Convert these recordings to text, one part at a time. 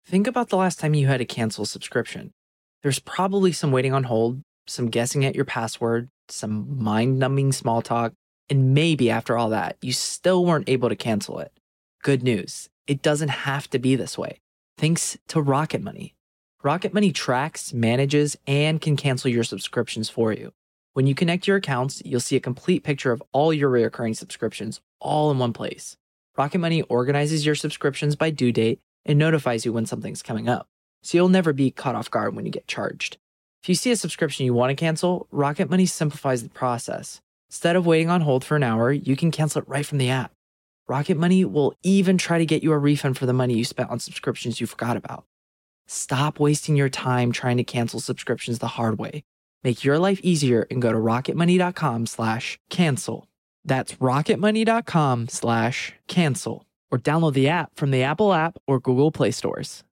Think about the last time you had to cancel a subscription. There's probably some waiting on hold, some guessing at your password, some mind-numbing small talk, and maybe after all that, you still weren't able to cancel it. Good news, it doesn't have to be this way. Thanks to Rocket Money. Rocket Money tracks, manages, and can cancel your subscriptions for you. When you connect your accounts, you'll see a complete picture of all your recurring subscriptions all in one place. Rocket Money organizes your subscriptions by due date and notifies you when something's coming up, so you'll never be caught off guard when you get charged. If you see a subscription you want to cancel, Rocket Money simplifies the process. Instead of waiting on hold for an hour, you can cancel it right from the app. Rocket Money will even try to get you a refund for the money you spent on subscriptions you forgot about. Stop wasting your time trying to cancel subscriptions the hard way. Make your life easier and go to rocketmoney.com/cancel. That's rocketmoney.com/cancel. Or download the app from the Apple app or Google Play stores.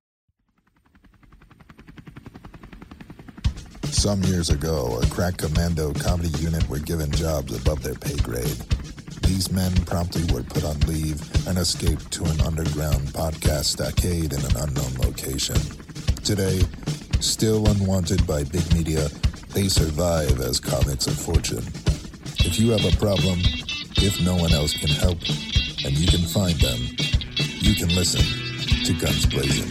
Some years ago, a crack commando comedy unit were given jobs above their pay grade. These men promptly were put on leave and escaped to an underground podcast stackade in an unknown location. Today, still unwanted by big media, they survive as comics of fortune. If you have a problem, if no one else can help, and you can find them, you can listen to Guns Blazing.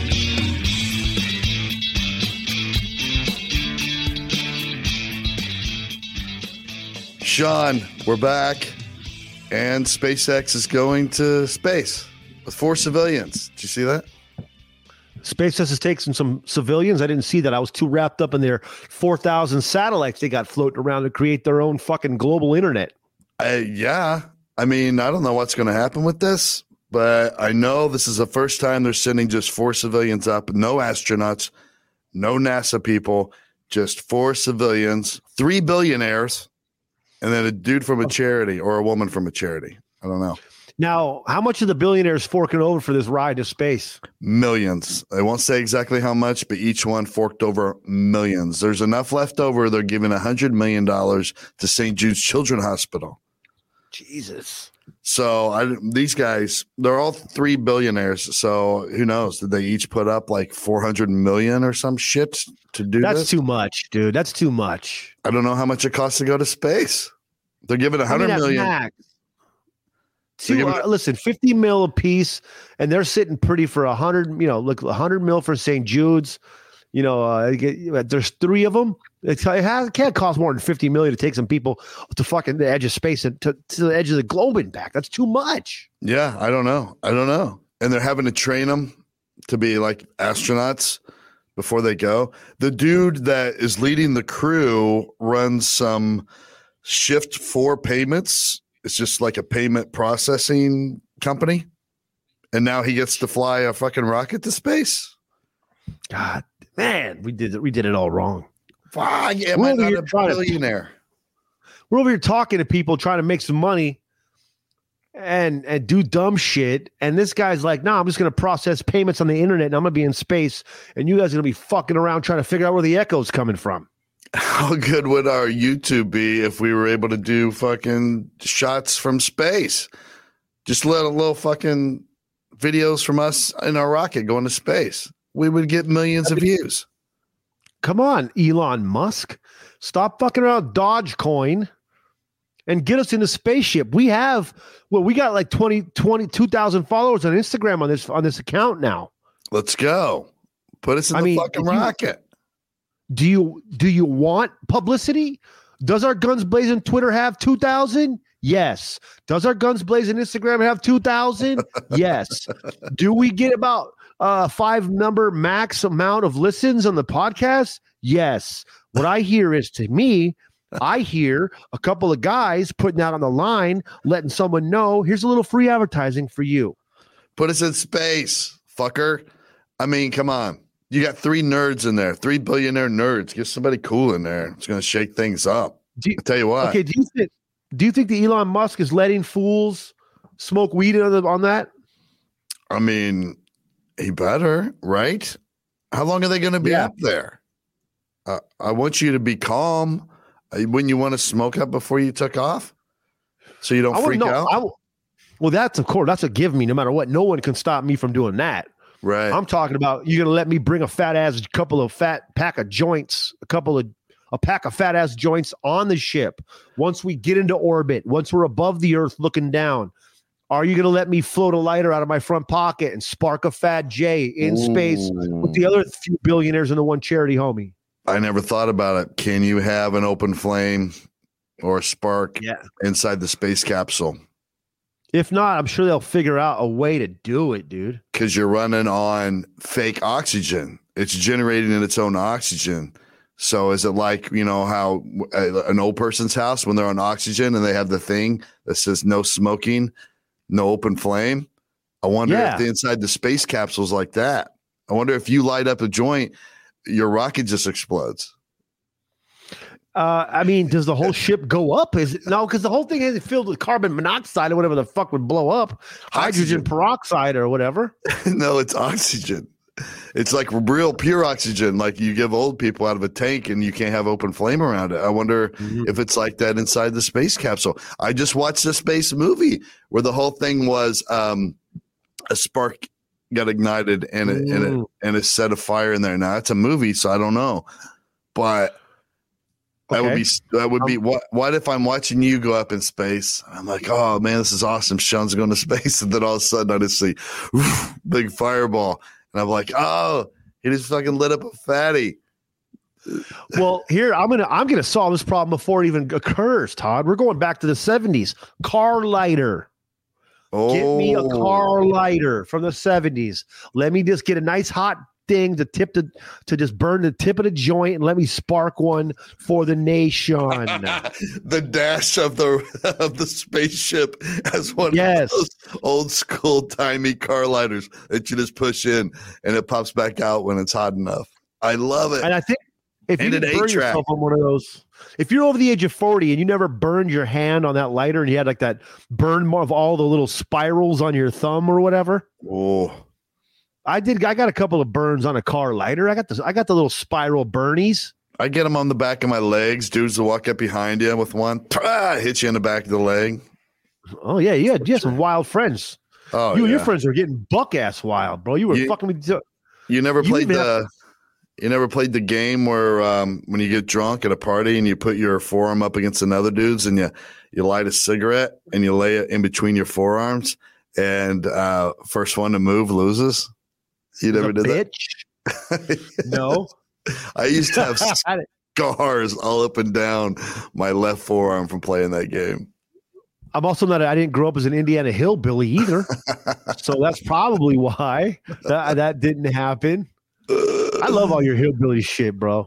Sean, we're back, and SpaceX is going to space with 4 civilians. Did you see that? SpaceX is taking some civilians. I didn't see that. I was too wrapped up in their 4,000 satellites they got floating around to create their own fucking global internet. Yeah. I mean, I don't know what's going to happen with this, but I know this is the first time they're sending just 4 civilians up. No astronauts, no NASA people, just 4 civilians, 3 billionaires, and then a dude from a charity or a woman from a charity. I don't know. Now, how much are the billionaires forking over for this ride to space? Millions. I won't say exactly how much, but each one forked over millions. There's enough left over. They're giving $100 million to St. Jude's Children's Hospital. Jesus. So these guys, they're all 3 billionaires. So who knows? Did they each put up like 400 million or some shit to do this? That's too much, dude. That's too much. I don't know how much it costs to go to space. They're giving $100 million. Max. Listen, 50 mil a piece, and they're sitting pretty for 100. Look, 100 mil for St. Jude's. There's 3 of them. It can't cost more than 50 million to take some people to fucking the edge of space and to the edge of the globe and back. That's too much. Yeah, I don't know. And they're having to train them to be like astronauts before they go. The dude that is leading the crew runs some Shift 4 payments. It's just like a payment processing company. And now he gets to fly a fucking rocket to space. God, man, we did it all wrong. Fuck, am I not a billionaire? We're over here talking to people trying to make some money and do dumb shit. And this guy's like, no, I'm just going to process payments on the internet and I'm going to be in space. And you guys are going to be fucking around trying to figure out where the echo's coming from. How good would our YouTube be if we were able to do fucking shots from space? Just let a little fucking videos from us in our rocket going to space. We would get millions of views. Come on, Elon Musk. Stop fucking around Dogecoin and get us in a spaceship. We got like 22,000 followers on Instagram on this account now. Let's go. Put us in the fucking rocket. Do you want publicity? Does our Guns Blazing Twitter have 2,000? Yes. Does our Guns Blazing Instagram have 2,000? Yes. Do we get about 5 number max amount of listens on the podcast? Yes. What I hear is, to me, I hear a couple of guys putting out on the line, letting someone know, here's a little free advertising for you. Put us in space, fucker. I mean, come on. You got 3 nerds in there, 3 billionaire nerds. Get somebody cool in there. It's going to shake things up. I'll tell you what. Okay, do you think that Elon Musk is letting fools smoke weed on that? I mean, he better, right? How long are they going to be up there? I want you to be calm. Wouldn't you want to smoke up before you took off so you don't freak out? Well, that's a give me no matter what. No one can stop me from doing that. Right. I'm talking about you're gonna let me bring a pack of joints, a pack of fat ass joints on the ship. Once we get into orbit, once we're above the Earth looking down, are you gonna let me float a lighter out of my front pocket and spark a Fat J in space with the other few billionaires in the one charity, homie? I never thought about it. Can you have an open flame or a spark inside the space capsule? If not, I'm sure they'll figure out a way to do it, dude. Because you're running on fake oxygen. It's generating its own oxygen. So is it like, how an old person's house when they're on oxygen and they have the thing that says no smoking, no open flame? I wonder if the inside the space capsule is like that. I wonder if you light up a joint, your rocket just explodes. I mean, does the whole ship go up? No, because the whole thing is filled with carbon monoxide or whatever the fuck would blow up. Hydrogen peroxide or whatever. No, it's oxygen. It's like real pure oxygen, like you give old people out of a tank and you can't have open flame around it. I wonder if it's like that inside the space capsule. I just watched a space movie where the whole thing was a spark got ignited and it set a fire in there. Now it's a movie, so I don't know, but that would be what if I'm watching you go up in space? I'm like, oh man, this is awesome. Sean's going to space, and then all of a sudden I just see big fireball, and I'm like, oh, he just fucking lit up a fatty. Well, here I'm gonna solve this problem before it even occurs, Todd. We're going back to the 70s. Car lighter. Oh. Get me a car lighter from the 70s. Let me just get a nice hot thing to just burn the tip of the joint and let me spark one for the nation. The dash of the spaceship as one of those old school timey car lighters that you just push in and it pops back out when it's hot enough. I love it. And I think if you burn yourself on one of those, if you're over the age of 40 and you never burned your hand on that lighter and you had like that burn of all the little spirals on your thumb or whatever. Oh, I got a couple of burns on a car lighter. I got the little spiral burnies. I get them on the back of my legs. Dudes will walk up behind you with one, hit you in the back of the leg. Oh yeah, you had some wild friends. Oh, you and your friends were getting buck ass wild, bro. You were fucking with. You never played the game where when you get drunk at a party and you put your forearm up against another dude's and you light a cigarette and you lay it in between your forearms and first one to move loses. You never did that? No. I used to have scars all up and down my left forearm from playing that game. I'm also I didn't grow up as an Indiana hillbilly either. So that's probably why that didn't happen. I love all your hillbilly shit, bro.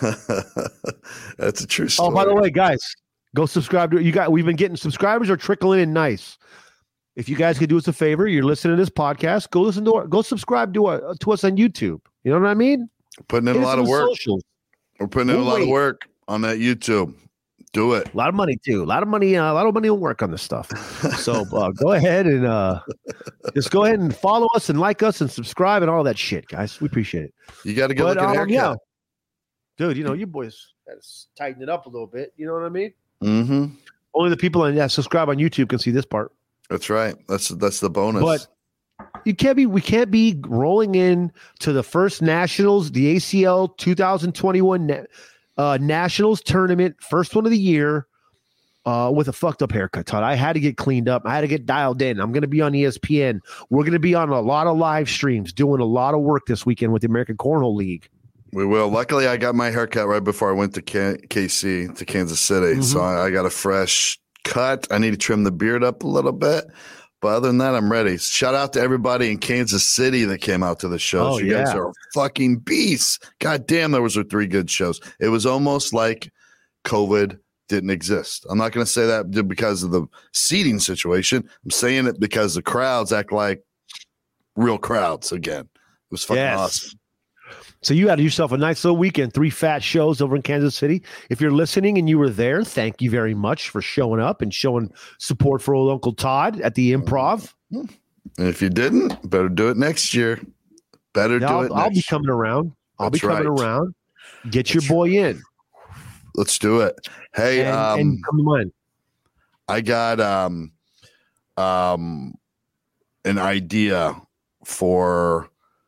That's a true story. Oh, by the way, guys, go subscribe to we've been getting subscribers are trickling in nice. If you guys could do us a favor, you're listening to this podcast, go subscribe to us on YouTube. You know what I mean? Putting in a lot of work. Socials. We're putting in a lot of work on that YouTube. Do it. A lot of money too. A lot of money and work on this stuff. So go ahead and just go ahead and follow us and like us and subscribe and all that shit, guys. We appreciate it. You got to get looking haircut. Yeah. Dude, you boys got to tighten it up a little bit. You know what I mean? Mm-hmm. Only the people subscribe on YouTube can see this part. That's right. That's the bonus. But we can't be rolling in to the first Nationals, the ACL 2021 Nationals tournament, first one of the year, with a fucked up haircut, Todd. I had to get cleaned up. I had to get dialed in. I'm going to be on ESPN. We're going to be on a lot of live streams, doing a lot of work this weekend with the American Cornhole League. We will. Luckily, I got my haircut right before I went to KC, to Kansas City. Mm-hmm. So I got a fresh cut. I need to trim the beard up a little bit. But other than that, I'm ready. Shout out to everybody in Kansas City that came out to the shows. You guys are fucking beasts. God damn, those were 3 good shows. It was almost like COVID didn't exist. I'm not going to say that because of the seating situation. I'm saying it because the crowds act like real crowds again. It was fucking awesome. So you had yourself a nice little weekend, 3 fat shows over in Kansas City. If you're listening and you were there, thank you very much for showing up and showing support for old Uncle Todd at the Improv. And if you didn't, better do it next year. I'll be coming around. I'll be coming around. Get your boy in. Let's do it. Hey, and come on. I got an idea for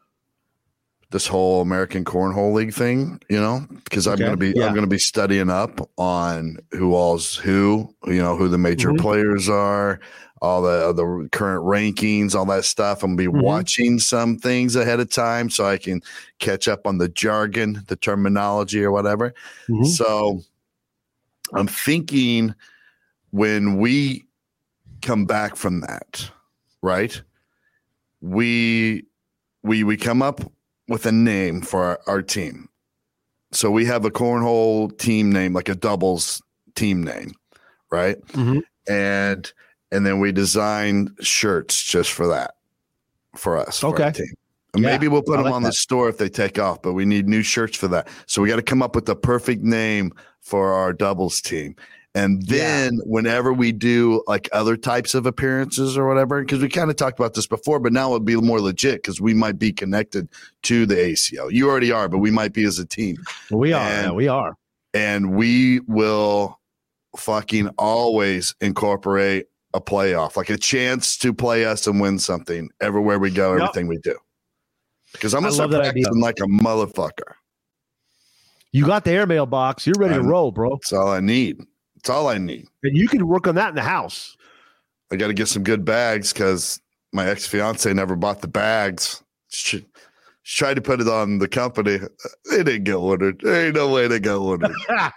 this whole American Cornhole League thing, because I'm going to be studying up on who the major players are, all the current rankings, all that stuff. I'm going to be watching some things ahead of time so I can catch up on the jargon, the terminology or whatever. So I'm thinking when we come back from that, right? We come up with a name for our team. So we have a cornhole team name, like a doubles team name, right? And then we design shirts just for that, for us, for our team. And maybe we'll put them on the store if they take off, but we need new shirts for that. So we got to come up with the perfect name for our doubles team. And then whenever we do like other types of appearances or whatever, because we kind of talked about this before, but now it'll be more legit because we might be connected to the ACL. You already are, but we might be as a team. We are. And we will fucking always incorporate a playoff, like a chance to play us and win something everywhere we go, everything we do. Because I'm going to start practicing like a motherfucker. You got the airmail box. You're ready to roll, bro. That's all I need. That's all I need. And you can work on that in the house. I got to get some good bags because my ex-fiance never bought the bags. She tried to put it on the company. They didn't get ordered. There ain't no way they got ordered.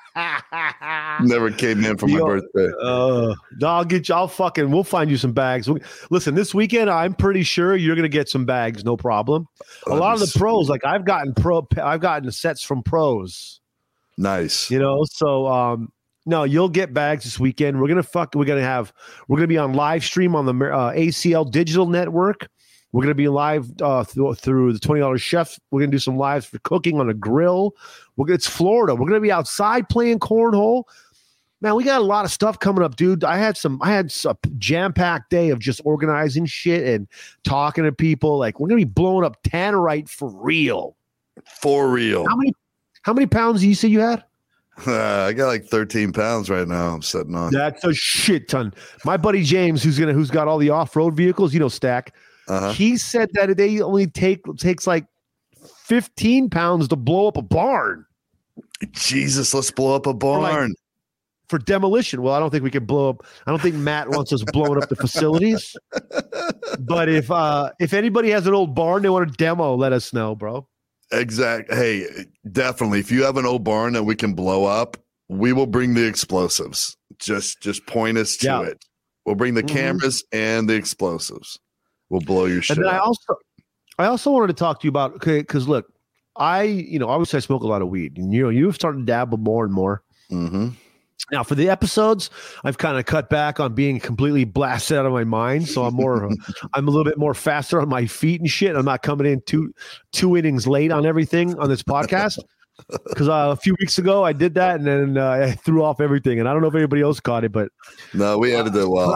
Never came in for my birthday. No, we'll find you some bags. Listen, this weekend, I'm pretty sure you're going to get some bags. No problem. A lot of the pros, like I've gotten sets from pros. Nice. So, no, you'll get bags this weekend. We're gonna be on live stream on the ACL Digital Network. We're gonna be live through the $20 Chef. We're gonna do some lives for cooking on a grill. It's Florida. We're gonna be outside playing cornhole. Man, we got a lot of stuff coming up, dude. I had a jam-packed day of just organizing shit and talking to people. Like we're gonna be blowing up Tannerite for real. For real. How many pounds do you say you had? I got like 13 pounds right now. I'm sitting on. That's a shit ton. My buddy James, who's got all the off-road vehicles, Stack. He said that they only takes like 15 pounds to blow up a barn. Jesus, let's blow up a barn for demolition. Well, I don't think we can blow up. I don't think Matt wants us blowing up the facilities. But if anybody has an old barn they want to demo, let us know, bro. Exactly. Hey, definitely. If you have an old barn that we can blow up, we will bring the explosives. Just point us to it. We'll bring the cameras and the explosives. We'll blow your shit. And then up. I also wanted to talk to you about because look, obviously I smoke a lot of weed, and you've started to dabble more and more. Now, for the episodes, I've kind of cut back on being completely blasted out of my mind. So I'm a little bit more faster on my feet and shit. I'm not coming in two innings late on everything on this podcast. Because a few weeks ago I did that, and then I threw off everything. And I don't know if anybody else caught it, but no, we edited it well.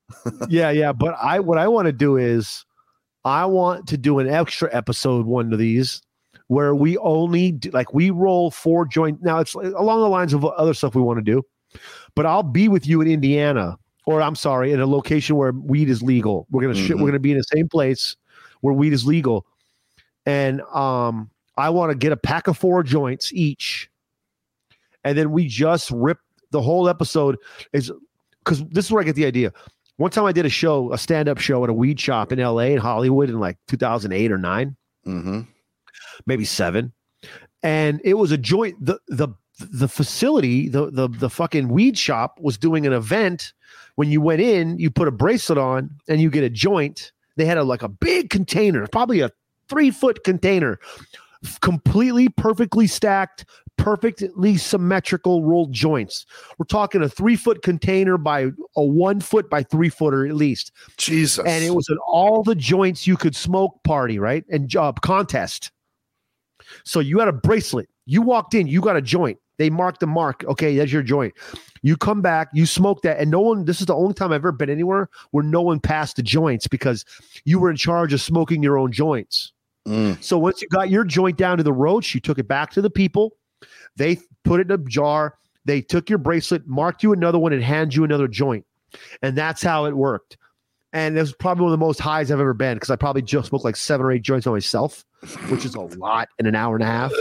But what I want to do is I want to do an extra episode, one of these, where we only we roll 4 joint. Now it's along the lines of other stuff we want to do, but I'll be with you in Indiana, or I'm sorry, in a location where weed is legal. We're gonna be in the same place where weed is legal, and I want to get a pack of 4 joints each, and then we just rip the whole episode. Is because this is where I get the idea. One time I did a stand-up show at a weed shop in LA, in Hollywood, in like 2008 or 9. Maybe 7, and it was a joint. The facility, the fucking weed shop was doing an event. When you went in, you put a bracelet on and you get a joint. They had a big container, probably a 3-foot container, completely perfectly stacked, perfectly symmetrical rolled joints. We're talking a 3-foot container by a 1-foot by 3-footer at least. Jesus. And it was an all the joints you could smoke party, right? And contest. So you had a bracelet. You walked in, you got a joint. They marked the mark. Okay, that's your joint. You come back, you smoke that, and no one, this is the only time I've ever been anywhere where no one passed the joints because you were in charge of smoking your own joints. So once you got your joint down to the roach, you took it back to the people. They put it in a jar. They took your bracelet, marked you another one, and handed you another joint. And that's how it worked. And it was probably one of the most highs I've ever been because I probably just smoked like 7 or 8 joints on myself, which is a lot in an hour and a half.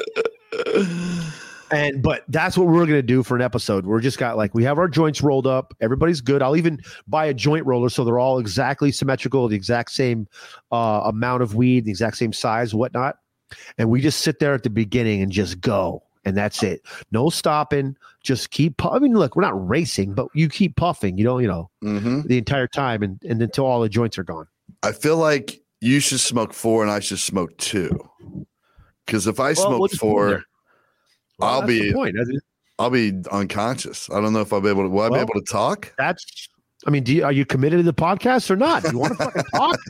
But that's what we're going to do for an episode. We're just got like, we have our joints rolled up. Everybody's good. I'll even buy a joint roller so they're all exactly symmetrical, the exact same amount of weed, the exact same size, whatnot. And we just sit there at the beginning and just go. And that's it. No stopping. Just keep. I mean, look, we're not racing, but you keep puffing. The entire time, and until all the joints are gone. I feel like you should smoke 4 and I should smoke 2. Because if I smoke 4, I'll be unconscious. I don't know if I'll be able to. Will I be able to talk? I mean, are you committed to the podcast or not? Do you want to fucking talk?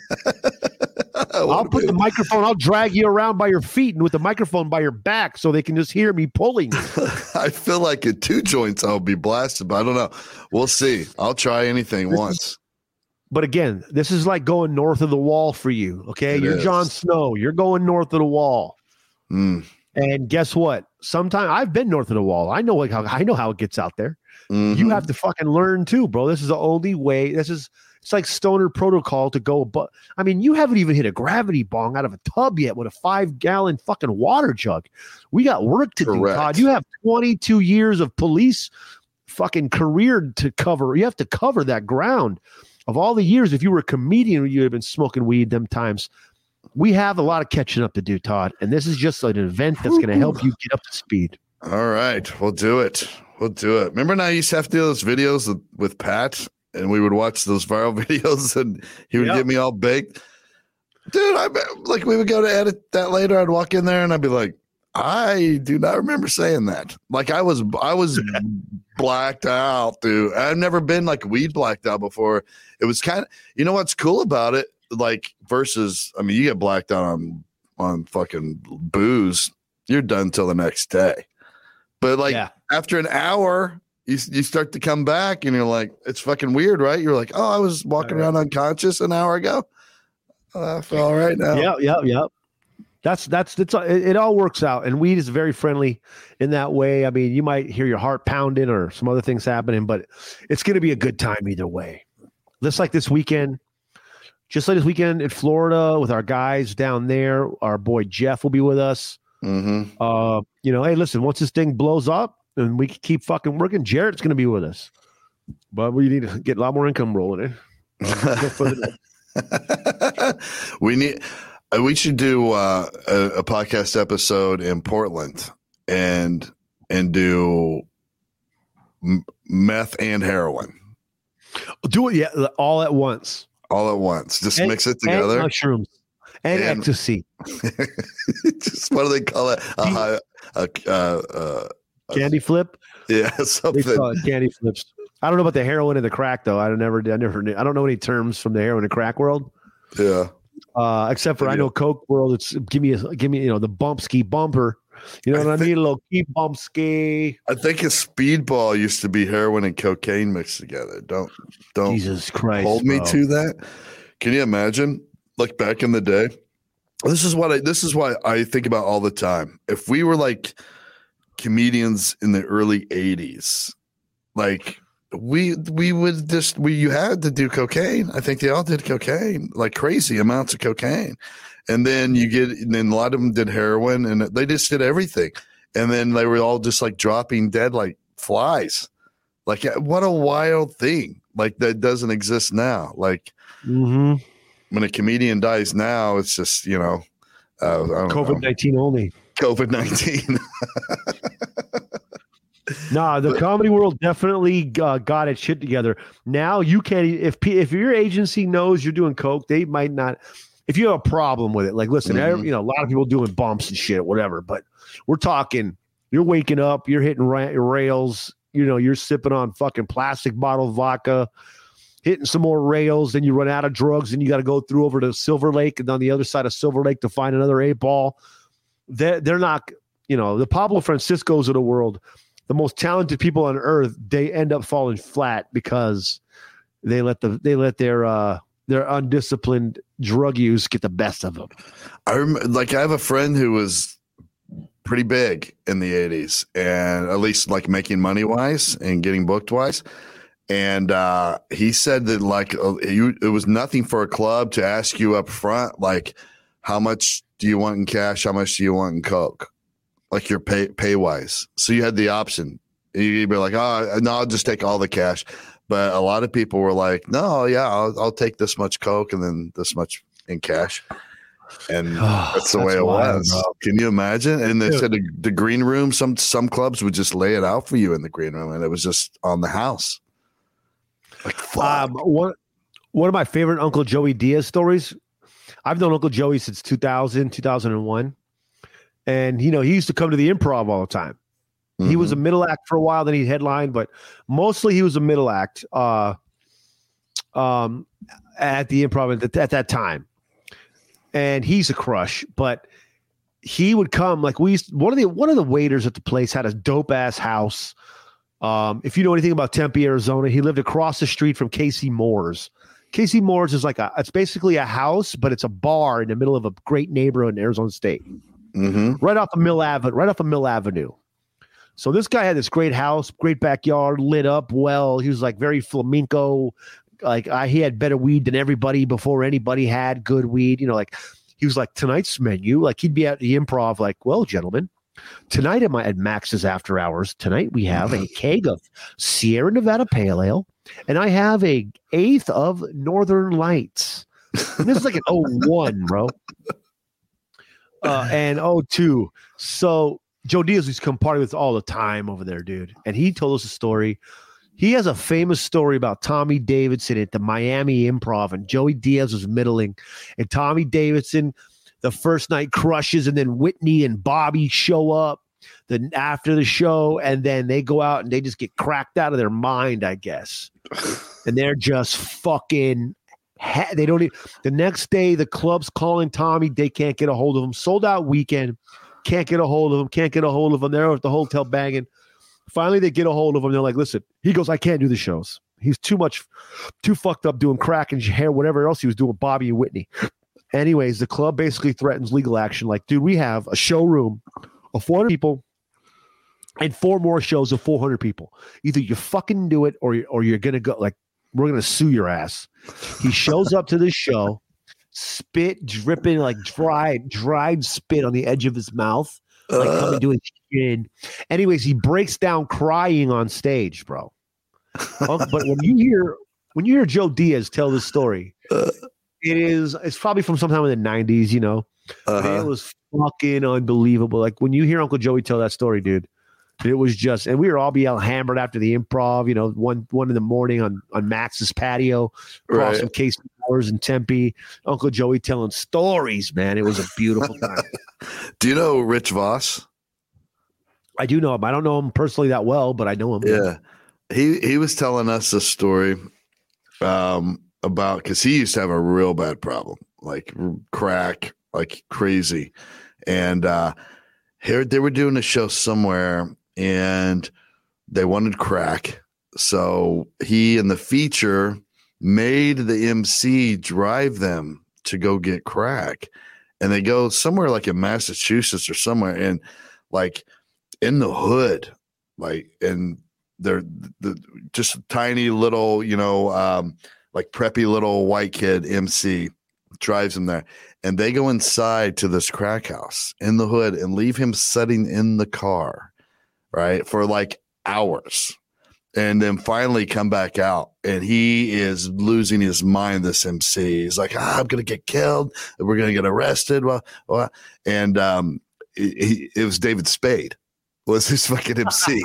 I'll put the microphone. I'll drag you around by your feet and with the microphone by your back so they can just hear me pulling. I feel like at 2 joints I'll be blasted, but I don't know. We'll see. I'll try anything once. But again, this is like going north of the wall for you. Okay, you're Jon Snow. You're going north of the wall. And guess what? Sometimes I've been north of the wall. I know how it gets out there. You have to fucking learn too, bro. This is the only way. It's like stoner protocol to go. But I mean, you haven't even hit a gravity bong out of a tub yet with a 5-gallon fucking water jug. We got work to do, Todd. You have 22 years of police fucking career to cover. You have to cover that ground of all the years. If you were a comedian, you had been smoking weed them times. We have a lot of catching up to do, Todd. And this is just an event that's going to help you get up to speed. All right. We'll do it. Remember now I used to have to do those videos with Pat, and we would watch those viral videos, and he would get me all baked. Dude, we would go to edit that later. I'd walk in there, and I'd be like, I do not remember saying that. Like I was blacked out, dude. I've never been like weed blacked out before. It was kind of, you know what's cool about it? Like versus, I mean, you get blacked out on fucking booze, you're done till the next day. But like after an hour, you start to come back and you're like, it's fucking weird, right? You're like, oh, I was walking around unconscious an hour ago. I feel all right now. Yep. It all works out. And weed is very friendly in that way. I mean, you might hear your heart pounding or some other things happening, but it's going to be a good time either way. Just like this weekend in Florida with our guys down there, our boy Jeff will be with us. Hey, listen, once this thing blows up and we keep fucking working, Jarrett's going to be with us. But we need to get a lot more income rolling in. We should do a podcast episode in Portland and do meth and heroin. Do it, all at once. Just mix it together. And mushrooms and ecstasy. Just what do they call it? Candy flip. Yeah, something. They call it candy flips. I don't know about the heroin and the crack though. I never knew. I don't know any terms from the heroin and crack world. Yeah. Except for I know Coke world. It's give me the bump ski bumper. You know what I mean? A little key bump ski. I think a speedball used to be heroin and cocaine mixed together. Don't Jesus Christ, hold me to that. Can you imagine? Like back in the day. This is why I think about all the time. If we were like comedians in the early 80s, like you had to do cocaine. I think they all did cocaine, like crazy amounts of cocaine. And then a lot of them did heroin, and they just did everything. And then they were all just like dropping dead like flies. Like, what a wild thing. Like, that doesn't exist now. Like, when a comedian dies now, it's just, COVID-19 only. COVID-19. Nah, the comedy world definitely got its shit together. Now you can't, if your agency knows you're doing coke, they might not. If you have a problem with it, like, listen, a lot of people doing bumps and shit, whatever. But we're talking, you're waking up, you're hitting rails, you're sipping on fucking plastic bottle vodka, hitting some more rails, then you run out of drugs, and you got to go through over to Silver Lake and on the other side of Silver Lake to find another 8-ball. They're not, the Pablo Franciscos of the world, the most talented people on earth, they end up falling flat because they let their undisciplined drug use get the best of them. I have a friend who was pretty big in the 80s, and at least like making money wise and getting booked wise. And he said that like it was nothing for a club to ask you up front, like, how much do you want in cash? How much do you want in Coke? Like your pay wise. So you had the option. You'd be like, oh, no, I'll just take all the cash. But a lot of people were like, no, yeah, I'll take this much Coke and then this much in cash. And that's the way it was. Bro. Can you imagine? And they said the green room, some clubs would just lay it out for you in the green room, and it was just on the house. Like, one of my favorite Uncle Joey Diaz stories. I've known Uncle Joey since 2000, 2001. And, he used to come to the Improv all the time. Mm-hmm. He was a middle act for a while, then he headlined, but mostly he was a middle act at the Improv at that time. And he's a crush, but he would come like one of the waiters at the place had a dope ass house. If you know anything about Tempe, Arizona, he lived across the street from Casey Moore's. Casey Moore's is it's basically a house, but it's a bar in the middle of a great neighborhood in Arizona State, right off of Mill Avenue. So this guy had this great house, great backyard, lit up well. He was like very flamenco. He had better weed than everybody before anybody had good weed. He was like, tonight's menu. Like he'd be at the Improv, like, well, gentlemen, tonight at Max's After Hours, tonight we have a keg of Sierra Nevada Pale Ale, and I have a 1/8 of Northern Lights. And this is like an 01, bro. And 02. So Joe Diaz used to come party with all the time over there, dude. And he told us a story. He has a famous story about Tommy Davidson at the Miami Improv, and Joey Diaz was middling. And Tommy Davidson, the first night, crushes, and then Whitney and Bobby show up then after the show, and then they go out and they just get cracked out of their mind, I guess. And they're just fucking they don't even, the next day the club's calling Tommy, they can't get a hold of him. Sold out weekend, can't get a hold of him. They're at the hotel banging. Finally, they get a hold of him. They're like, listen, he goes, I can't do the shows. He's too fucked up doing crack and hair, whatever else he was doing, Bobby and Whitney. Anyways, the club basically threatens legal action. Like, dude, we have a showroom of 400 people and 4 more shows of 400 people. Either you fucking do it or you're going to go, like, we're going to sue your ass. He shows up to this show, spit dripping, like dried spit on the edge of his mouth. Like coming to his chin. Anyways, he breaks down crying on stage, bro. But when you hear Joe Diaz tell this story, it's probably from sometime in the 90s, It was fucking unbelievable. Like when you hear Uncle Joey tell that story, dude, it was just, and we were all hammered after the Improv, 1 in the morning on Max's patio, across from Casey Moore's in Tempe. Uncle Joey telling stories, man. It was a beautiful time. Do you know Rich Voss? I do know him. I don't know him personally that well, but I know him. Yeah. He was telling us a story about, because he used to have a real bad problem, like crack, like crazy. And here they were doing a show somewhere and they wanted crack. So he and the feature made the MC drive them to go get crack. And they go somewhere like in Massachusetts or somewhere, and like in the hood, like, and they're just tiny little, like preppy little white kid MC drives him there, and they go inside to this crack house in the hood and leave him sitting in the car, right, for like hours. And then finally come back out, and he is losing his mind, this MC. He's like, I'm going to get killed. We're going to get arrested. And it was David Spade was his fucking MC.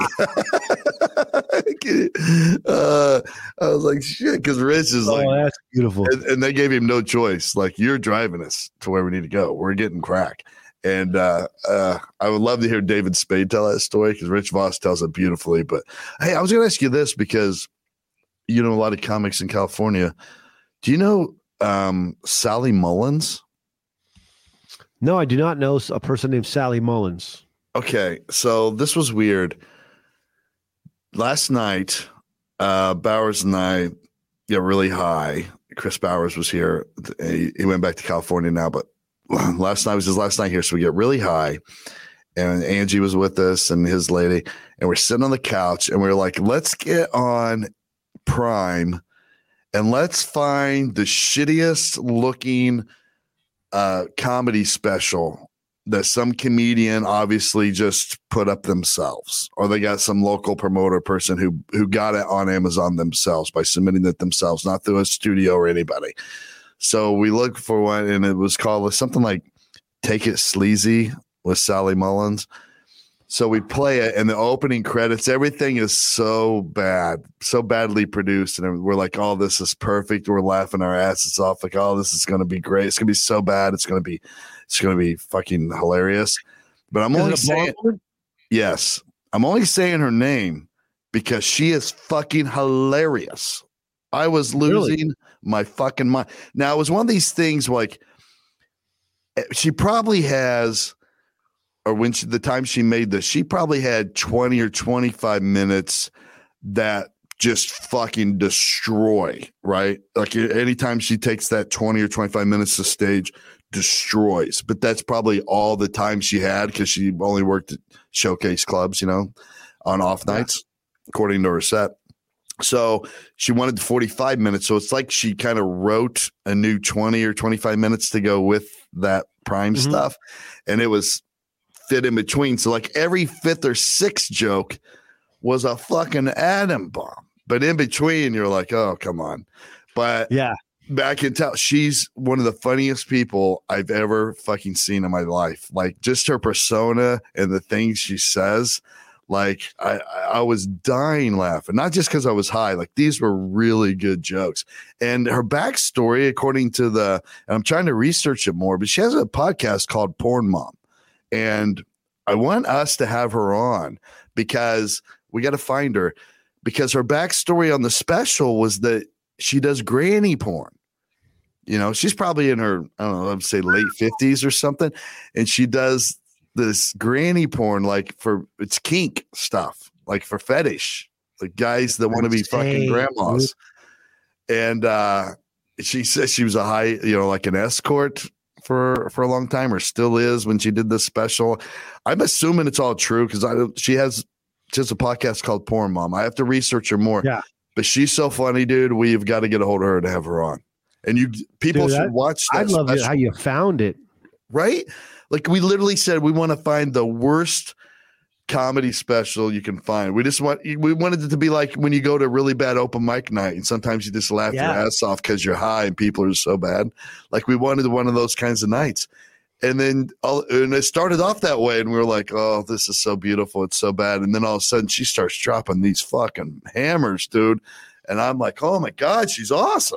I was like, shit, because Rich is like, that's beautiful. And they gave him no choice. Like, you're driving us to where we need to go. We're getting crack. And I would love to hear David Spade tell that story, because Rich Voss tells it beautifully. But hey, I was going to ask you this, because a lot of comics in California. Do you know Sally Mullins? No, I do not know a person named Sally Mullins. Okay, so this was weird. Last night, Bowers and I got really high. Chris Bowers was here. He went back to California now, but last night was his last night here, so we get really high, and Angie was with us and his lady, and we're sitting on the couch, and we're like, let's get on Prime and let's find the shittiest looking comedy special that some comedian obviously just put up themselves, or they got some local promoter person who got it on Amazon themselves by submitting it themselves, not through a studio or anybody. So we looked for one, and it was called something like Take It Sleazy with Sally Mullins. So we play it, and the opening credits, everything is so bad, so badly produced. And we're like, oh, this is perfect. We're laughing our asses off. Like, oh, this is going to be great. It's going to be so bad. It's going to be fucking hilarious. But I'm only saying, yes, I'm only saying her name because she is fucking hilarious. I was losing my fucking mind. Now, it was one of these things like she probably has, or when the time she made this, she probably had 20 or 25 minutes that just fucking destroy, right? Like anytime she takes that 20 or 25 minutes to stage, destroys. But that's probably all the time she had because she only worked at showcase clubs, on off nights, according to her set. So she wanted 45 minutes. So it's like she kind of wrote a new 20 or 25 minutes to go with that Prime stuff. And it was fit in between. So like every fifth or sixth joke was a fucking atom bomb. But in between, you're like, oh, come on. But yeah, I can tell she's one of the funniest people I've ever fucking seen in my life. Like just her persona and the things she says. Like I was dying laughing, not just because I was high. Like these were really good jokes. And her backstory, according to and I'm trying to research it more, but she has a podcast called Porn Mom. And I want us to have her on because we got to find her, because her backstory on the special was that she does granny porn. She's probably in her, I don't know, I'd say late 50s or something. And she does this granny porn, like it's kink stuff, like for fetish, like guys that want to be fucking grandmas. And she says she was a high, like an escort for a long time, or still is when she did this special. I'm assuming it's all true because she has a podcast called Porn Mom. I have to research her more. Yeah. But she's so funny, dude. We've got to get a hold of her to have her on. And people should watch that. I love it how you found it. Right? Like we literally said, we want to find the worst comedy special you can find. We wanted it to be like when you go to a really bad open mic night and sometimes you just laugh your ass off because you're high and people are so bad. Like we wanted one of those kinds of nights. And then and it started off that way, and we were like, oh, this is so beautiful. It's so bad. And then all of a sudden she starts dropping these fucking hammers, dude. And I'm like, oh my God, she's awesome.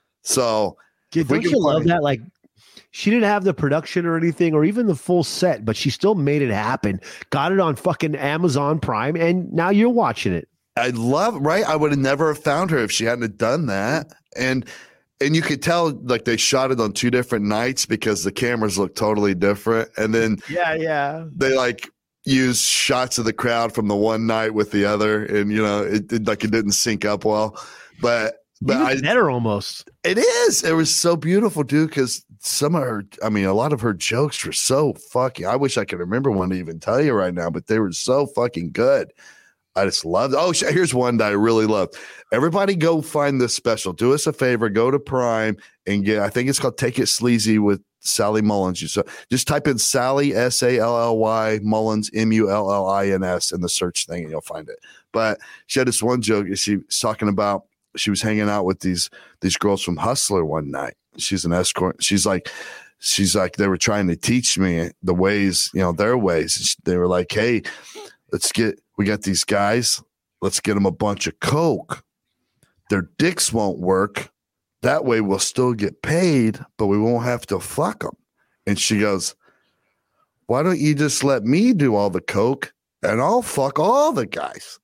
So don't you love that? Like, she didn't have the production or anything or even the full set, but she still made it happen. Got it on fucking Amazon Prime, and now you're watching it. I love, right? I would have never found her if she hadn't done that. And you could tell, like, they shot it on two different nights because the cameras look totally different. And then they like use shots of the crowd from the one night with the other, and it didn't sync up well. But better almost. It is. It was so beautiful, dude, because some of her, a lot of her jokes were so fucking, I wish I could remember one to even tell you right now, but they were so fucking good. I just loved it. Oh, here's one that I really loved. Everybody go find this special. Do us a favor. Go to Prime and I think it's called Take It Sleazy with Sally Mullins. So just type in Sally, Sally, Mullins, Mullins in the search thing and you'll find it. But she had this one joke. She was talking about, she was hanging out with these girls from Hustler one night. She's an escort. She's like, they were trying to teach me the ways, their ways. They were like, hey, we got these guys. Let's get them a bunch of coke. Their dicks won't work. That way we'll still get paid, but we won't have to fuck them. And she goes, why don't you just let me do all the coke and I'll fuck all the guys?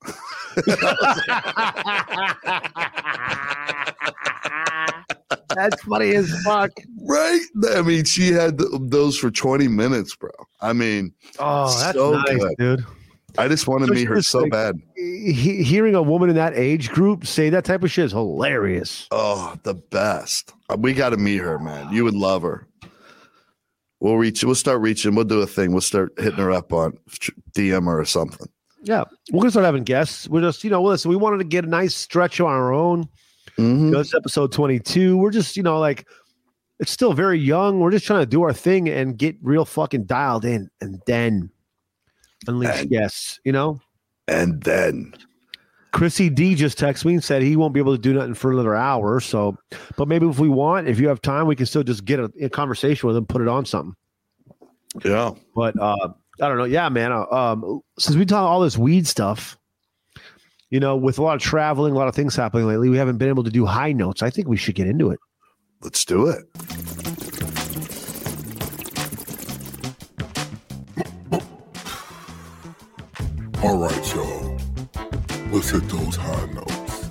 That's funny as fuck. Right? She had those for 20 minutes, bro. That's so nice, good. Dude. I just want to meet her so bad. Hearing a woman in that age group say that type of shit is hilarious. Oh, the best. We got to meet her, man. You would love her. We'll start reaching. We'll do a thing. We'll start hitting her up on DM her or something. Yeah, we're gonna start having guests. We're just, listen, we wanted to get a nice stretch on our own. This is episode 22. We're just, like, it's still very young. We're just trying to do our thing and get real fucking dialed in, and then unleash guests. And then Chrissy D just texted me and said he won't be able to do nothing for another hour. So, but maybe if you have time, we can still just get a conversation with him, put it on something. Yeah, but I don't know. Yeah, man. Since we talk all this weed stuff, with a lot of traveling, a lot of things happening lately, we haven't been able to do high notes. I think we should get into it. Let's do it. All right, y'all. Let's hit those high notes.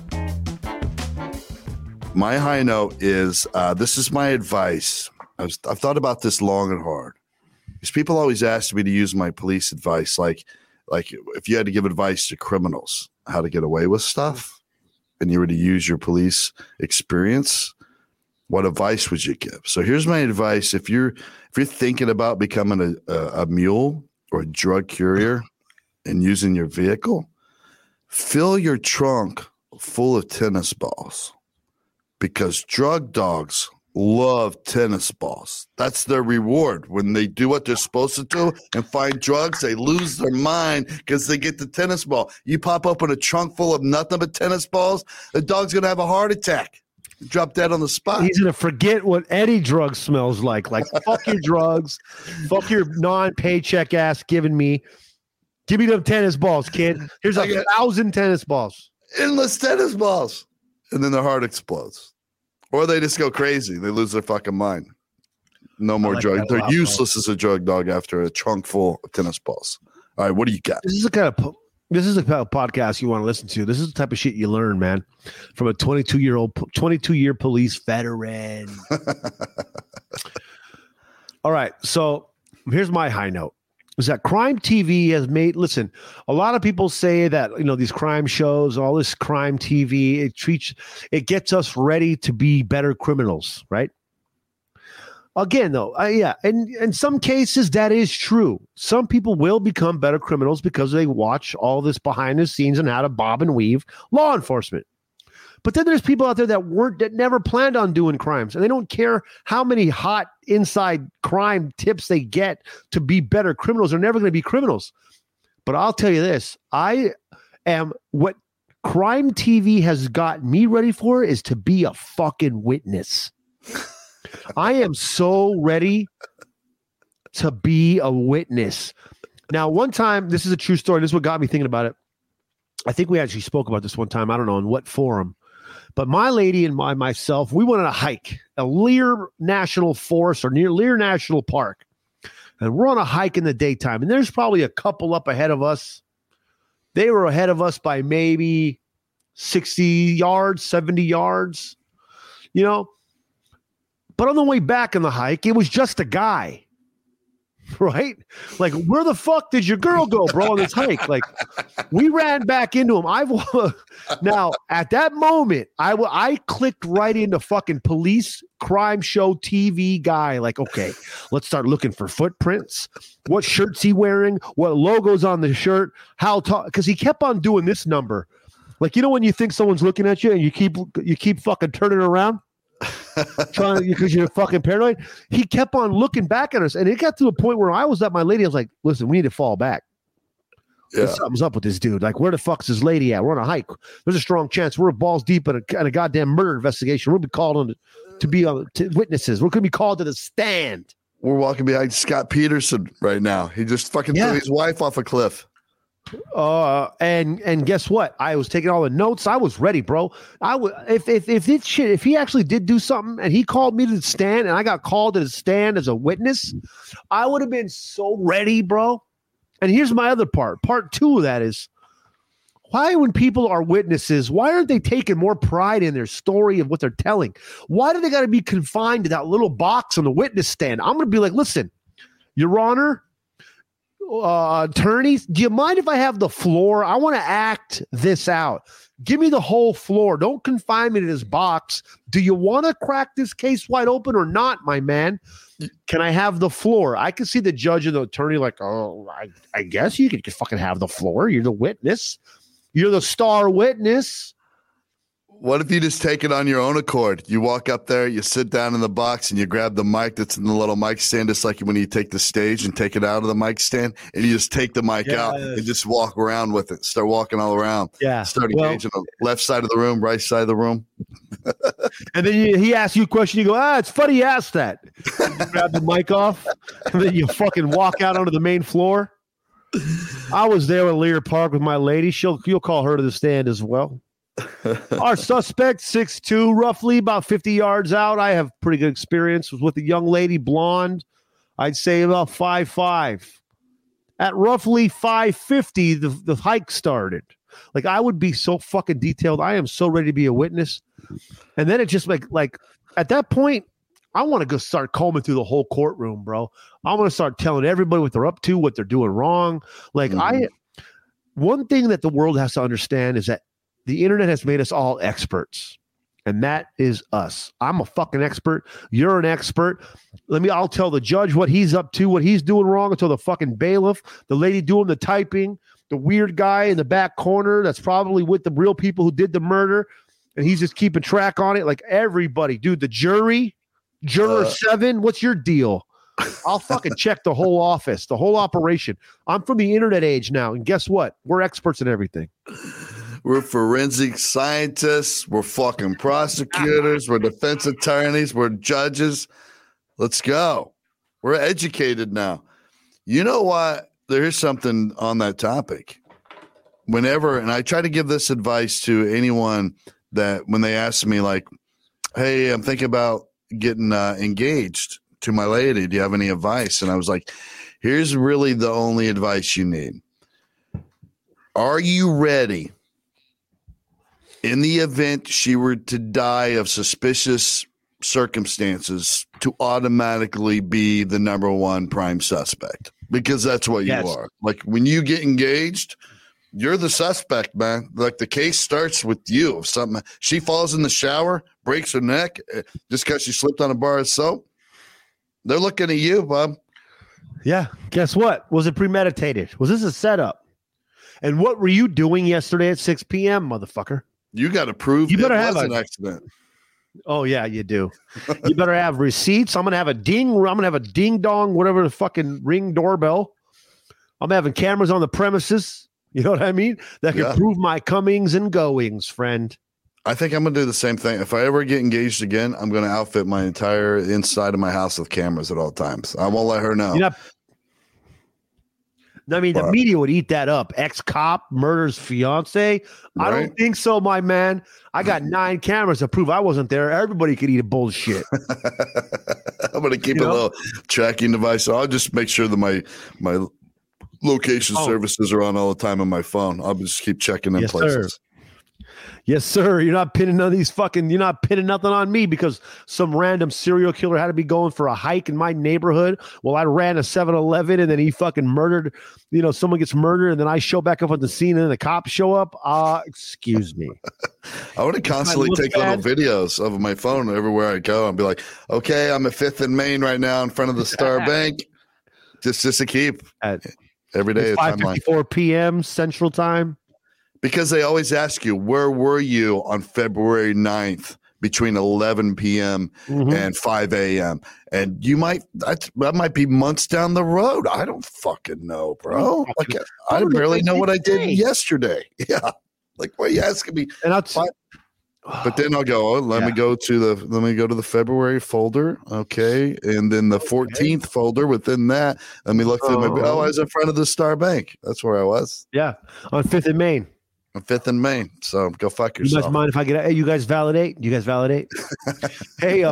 My high note is this is my advice. I've thought about this long and hard. Because people always ask me to use my police advice, like if you had to give advice to criminals, how to get away with stuff, and you were to use your police experience, what advice would you give? So here's my advice: if you're thinking about becoming a mule or a drug courier and using your vehicle, fill your trunk full of tennis balls, because drug dogs love tennis balls. That's their reward. When they do what they're supposed to do and find drugs, they lose their mind because they get the tennis ball. You pop open a trunk full of nothing but tennis balls, the dog's going to have a heart attack. Drop dead on the spot. He's going to forget what any drug smells like. Like, fuck your drugs. Fuck your non-paycheck ass giving me. Give me them tennis balls, kid. Here's 1,000 tennis balls. Endless tennis balls. And then their heart explodes. Or they just go crazy. They lose their fucking mind. No more drugs. They're useless as a drug dog after a trunk full of tennis balls. All right, what do you got? This is the kind of podcast you want to listen to. This is the type of shit you learn, man, from a 22-year police veteran. All right, so here's my high note. Is that crime TV has made, listen, a lot of people say that, these crime shows, all this crime TV, it gets us ready to be better criminals, right? Again, though, and in some cases that is true. Some people will become better criminals because they watch all this behind the scenes and how to bob and weave law enforcement. But then there's people out there that never planned on doing crimes, and they don't care how many hot inside crime tips they get to be better criminals. They're never going to be criminals. But I'll tell you this, what crime TV has got me ready for is to be a fucking witness. I am so ready to be a witness. Now, one time, this is a true story. This is what got me thinking about it. I think we actually spoke about this one time. I don't know in what forum. But my lady and myself, we went on a hike, a Lear National Forest or near Lear National Park. And we're on a hike in the daytime. And there's probably a couple up ahead of us. They were ahead of us by maybe 60 yards, 70 yards, But on the way back in the hike, it was just a guy. Right? Like, where the fuck did your girl go, bro, on this hike? Like, we ran back into him. Now, at that moment, I clicked right into fucking police crime show TV guy. Like, okay, let's start looking for footprints. What shirt's he wearing? What logo's on the shirt? How tall? Because he kept on doing this number. Like, when you think someone's looking at you and you keep fucking turning around? Because you're fucking paranoid. He kept on looking back at us, and it got to a point where I was at my lady. I was like, "Listen, we need to fall back. Yeah. Something's up with this dude. Like, where the fuck's his lady at? We're on a hike. There's a strong chance we're balls deep in a goddamn murder investigation. We'll be called on to be witnesses. We're going to be called to the stand. We're walking behind Scott Peterson right now. He just fucking threw his wife off a cliff. And guess what? I was taking all the notes. I was ready, bro. If he actually did do something and he called me to the stand and I got called to the stand as a witness, I would have been so ready, bro. And here's my other part. Part 2 of that is, why, when people are witnesses, why aren't they taking more pride in their story of what they're telling? Why do they got to be confined to that little box on the witness stand? I'm going to be like, listen, Your Honor, attorneys, do you mind if I have the floor? I want to act this out. Give me the whole floor. Don't confine me to this box. Do you want to crack this case wide open or not, my man? Can I have the floor? I can see the judge and the attorney like, oh, I guess you could fucking have the floor. You're the witness. You're the star witness. What if you just take it on your own accord? You walk up there, you sit down in the box, and you grab the mic that's in the little mic stand, just like when you take the stage and take it out of the mic stand, and you just take the mic out and just walk around with it. Start walking all around. Yeah. Start engaging the left side of the room, right side of the room. And then he asks you a question. You go, it's funny you asked that. You grab the mic off, and then you fucking walk out onto the main floor. I was there at Lear Park with my lady. You'll call her to the stand as well. Our suspect, 6'2", roughly about 50 yards out. I have pretty good experience. Was with a young lady, blonde. I'd say about 5'5". At roughly 5'50", the hike started. Like, I would be so fucking detailed. I am so ready to be a witness. And then it just like at that point, I want to go start combing through the whole courtroom, bro. I want to start telling everybody what they're up to, what they're doing wrong. Like, one thing that the world has to understand is that the internet has made us all experts, and that is us. I'm a fucking expert. You're an expert. I'll tell the judge what he's up to, what he's doing wrong, until the fucking bailiff, the lady doing the typing, the weird guy in the back corner that's probably with the real people who did the murder, and he's just keeping track on it. Like, everybody, dude, the juror 7, what's your deal? I'll fucking check the whole office, the whole operation. I'm from the internet age now, and guess what? We're experts in everything. We're forensic scientists. We're fucking prosecutors. We're defense attorneys. We're judges. Let's go. We're educated now. You know what? There's something on that topic. Whenever, and I try to give this advice to anyone that when they ask me, like, hey, I'm thinking about getting engaged to my lady. Do you have any advice? And I was like, here's really the only advice you need. Are you ready? In the event she were to die of suspicious circumstances, to automatically be the number one prime suspect, because that's what you are. Like, when you get engaged, you're the suspect, man. Like, the case starts with you. If something, she falls in the shower, breaks her neck just because she slipped on a bar of soap, they're looking at you, Bob. Yeah. Guess what? Was it premeditated? Was this a setup? And what were you doing yesterday at 6 p.m., motherfucker? You got to prove you better have an accident. Oh yeah, you do. You better have receipts. I'm gonna have a ding dong, whatever the fucking ring doorbell. I'm having cameras on the premises. You know what I mean? That can prove my comings and goings, friend. I think I'm gonna do the same thing. If I ever get engaged again, I'm gonna outfit my entire inside of my house with cameras at all times. I won't let her know. I mean, the media would eat that up. Ex-cop murders fiance. Right? I don't think so, my man. I got 9 cameras to prove I wasn't there. Everybody could eat a bullshit. I'm going to keep a little tracking device. So I'll just make sure that my location services are on all the time on my phone. I'll just keep checking in places. Sir. Yes, sir. You're not pinning nothing on me because some random serial killer had to be going for a hike in my neighborhood. Well, I ran a 7-Eleven and then he fucking murdered, someone gets murdered and then I show back up on the scene and then the cops show up. Excuse me. I want to constantly take little videos of my phone everywhere I go and be like, okay, I'm at 5th and Main right now in front of the Star Bank. Just to keep every day. 5:54 p.m. Central Time. Because they always ask you, where were you on February 9th between 11 p.m. and 5 a.m.? And that might be months down the road. I don't fucking know, bro. Like, I barely know what I did yesterday. Yeah. Like, why are you asking me? But then I'll go, let me go to the February folder. Okay. And then the 14th folder within that, let me look through I was in front of the Star Bank. That's where I was. Yeah. On 5th and Main. On 5th and Main. So go fuck yourself. You guys mind if I get? Hey, you guys validate? Hey,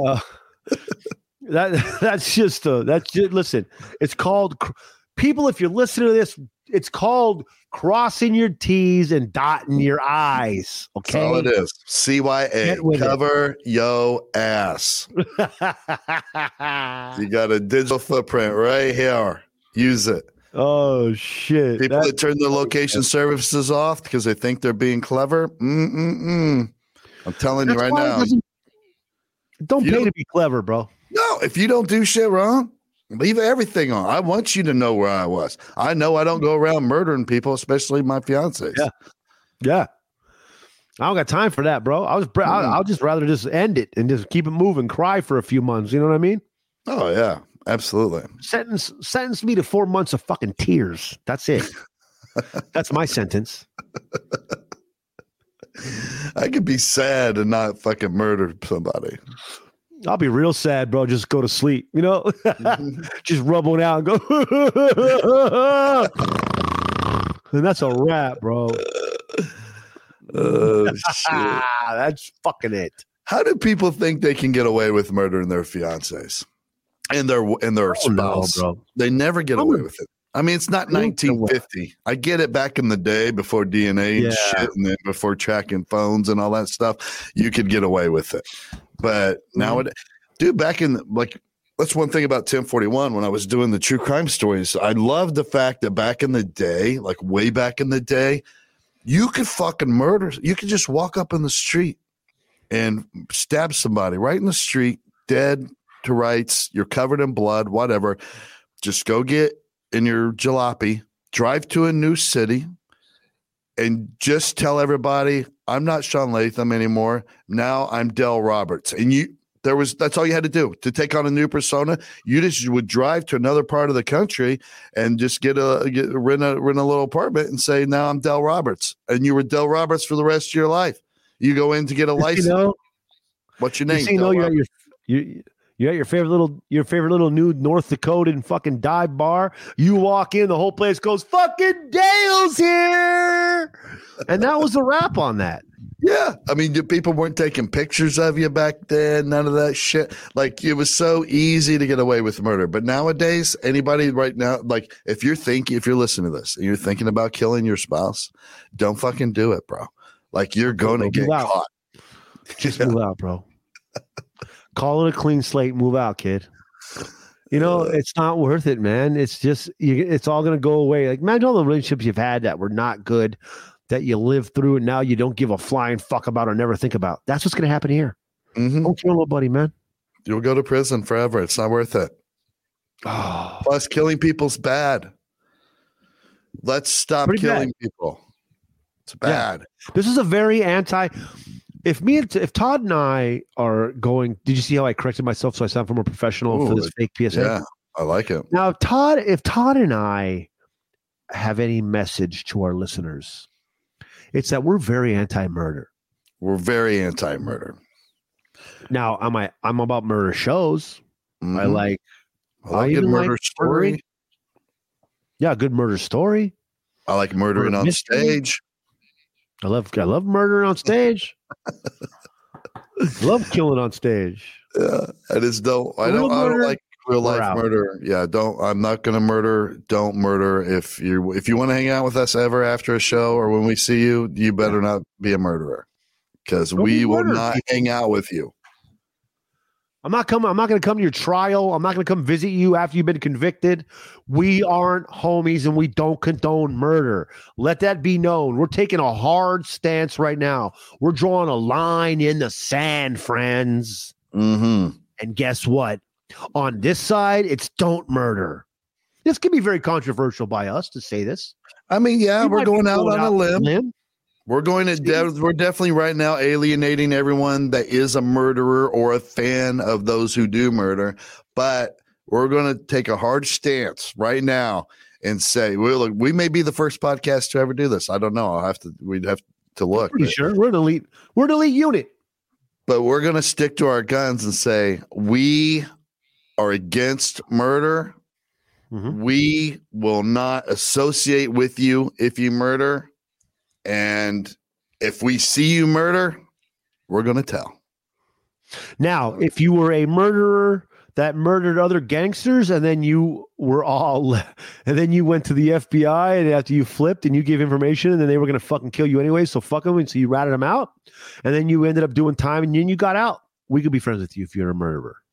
that's just listen. It's called people. If you're listening to this, it's called crossing your T's and dotting your I's. Okay, that's all it is. CYA. Cover yo ass. You got a digital footprint right here. Use it. Oh shit! People that turn their location services off because they think they're being clever. I'm telling you right now. Don't pay to be clever, bro. No, if you don't do shit wrong, leave everything on. I want you to know where I was. I know I don't go around murdering people, especially my fiancés. Yeah. I don't got time for that, bro. I'll just rather just end it and just keep it moving, cry for a few months. You know what I mean? Oh yeah, absolutely. Sentence me to 4 months of fucking tears. That's it. That's my sentence. I could be sad and not fucking murder somebody. I'll be real sad, bro. Just go to sleep, you know? Just rub one out and go. And that's a wrap, bro. Oh, shit. That's fucking it. How do people think they can get away with murdering their fiancés and their spouse? No, bro. They never get away with it. I mean, it's not 1950. I get it back in the day before DNA and shit, and then before tracking phones and all that stuff, you could get away with it. But nowadays, dude, back in that's one thing about 1041 when I was doing the true crime stories. I loved the fact that back in the day, like way back in the day, you could fucking murder. You could just walk up in the street and stab somebody right in the street, dead to rights. You're covered in blood, whatever. Just go get in your jalopy, drive to a new city, and just tell everybody, I'm not Sean Latham anymore. Now I'm Dell Roberts. And that's all you had to do to take on a new persona. You just would drive to another part of the country and just rent a little apartment and say, now I'm Dell Roberts. And you were Dell Roberts for the rest of your life. You go in to get a license. What's your name? You're at your favorite little new North Dakotan fucking dive bar. You walk in, the whole place goes, fucking Dale's here. And that was the wrap on that. Yeah. I mean, people weren't taking pictures of you back then. None of that shit. Like, it was so easy to get away with murder. But nowadays, anybody right now, like, if you're listening to this and you're thinking about killing your spouse, don't fucking do it, bro. Like, you're going to get caught. Just move out, bro. Call it a clean slate. Move out, kid. You know, it's not worth it, man. It's just, it's all going to go away. Like, imagine all the relationships you've had that were not good, that you lived through, and now you don't give a flying fuck about or never think about. That's what's going to happen here. Don't kill nobody, man. You'll go to prison forever. It's not worth it. Oh. Plus, killing people's bad. Let's stop killing people. It's bad. Yeah. This is a very if Todd and I are going, did you see how I corrected myself so I sound more professional for this fake PSA? Yeah, I like it. Now, if Todd and I have any message to our listeners, it's that we're very anti-murder. We're very anti-murder. Now, I'm about murder shows. I like a good murder story. Yeah, a good murder story. I like murdering on stage. I love murdering on stage. Love killing on stage. Yeah, I just don't. I don't like real life murder. Yeah, I'm not going to murder. Don't murder. If you want to hang out with us ever after a show or when we see you, you better not be a murderer, because we will not hang out with you. I'm not going to come to your trial. I'm not going to come visit you after you've been convicted. We aren't homies, and we don't condone murder. Let that be known. We're taking a hard stance right now. We're drawing a line in the sand, friends. And guess what? On this side, it's don't murder. This can be very controversial by us to say this. I mean, yeah, we're going out on a limb. We're definitely right now alienating everyone that is a murderer or a fan of those who do murder. But we're going to take a hard stance right now and say, well, look, we may be the first podcast to ever do this. I don't know. We'd have to look. Pretty sure we're an elite unit. But we're going to stick to our guns and say we are against murder. We will not associate with you if you murder. And if we see you murder, we're going to tell. Now, if you were a murderer that murdered other gangsters and then you went to the FBI and after you flipped and you gave information and then they were going to fucking kill you anyway, so fuck them, and so you ratted them out and then you ended up doing time and then you got out, we could be friends with you if you're a murderer.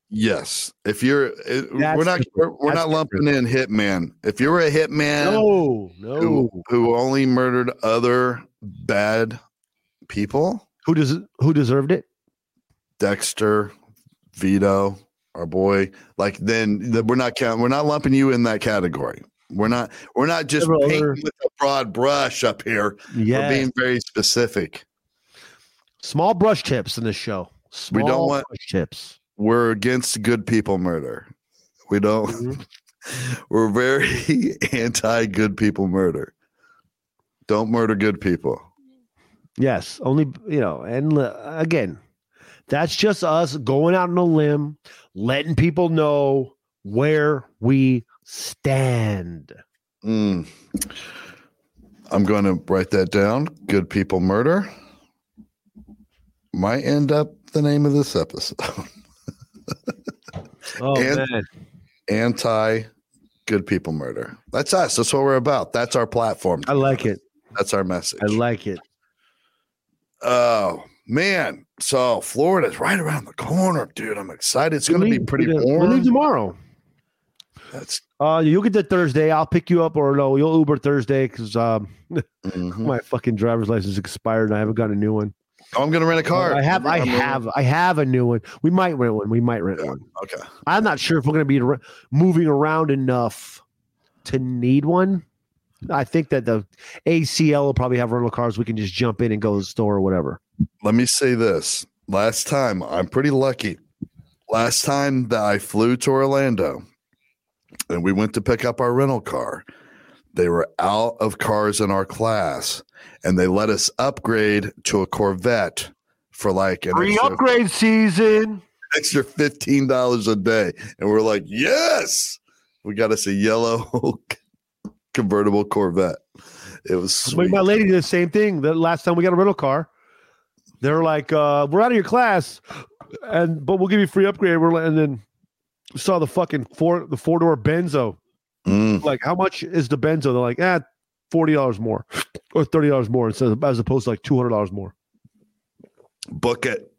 Yes. If you're, we're not That's lumping in hitman. If you were a hitman, no, who only murdered other bad people, who deserved it? Dexter, Vito, our boy. Like then we're not lumping you in that category. We're not just painting with a broad brush up here. We're being very specific. Small brush tips in this show. We don't want brush tips. We're against good people murder. We don't. Mm-hmm. We're very anti good people murder. Don't murder good people. Yes, only and again, that's just us going out on a limb, letting people know where we stand. I'm going to write that down. Good people murder might end up the name of this episode. Man. Anti good people murder. That's us. That's what we're about. That's our platform. I like it. That's our message. I like it. Oh man. So Florida's right around the corner, dude. I'm excited. It's going to be pretty warm. We leave tomorrow. That's you'll get there Thursday. I'll pick you up, or no, you'll Uber Thursday because my fucking driver's license expired and I haven't got a new one. Oh, I'm gonna rent a car. I have a new one. We might rent one. one. Okay. I'm not sure if we're gonna be moving around enough to need one. I think that the ACL will probably have rental cars. We can just jump in and go to the store or whatever. Let me say this. Last time, I'm pretty lucky. Last time that I flew to Orlando and we went to pick up our rental car, they were out of cars in our class and they let us upgrade to a Corvette for like an upgrade season. Extra $15 a day. And we're like, yes, we got us a yellow convertible Corvette. It was sweet. My lady did the same thing. The last time we got a rental car, they were like, we're out of your class, but we'll give you a free upgrade. And then saw the fucking four-door Benzo. Like, how much is the Benzo? They're like, $40 more or $30 more instead as opposed to like $200 more. Book it.